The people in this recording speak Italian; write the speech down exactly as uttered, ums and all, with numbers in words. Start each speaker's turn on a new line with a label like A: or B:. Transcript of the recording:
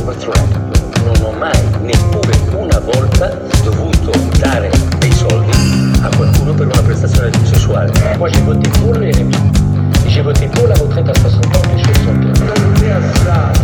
A: ventiquattro anni non ho mai neppure una volta dovuto dare dei soldi a qualcuno per una prestazione sessuale. Moi j'ai voté pour le R M I, j'ai voté pour la retraite à soixante ans, les choses sont claires.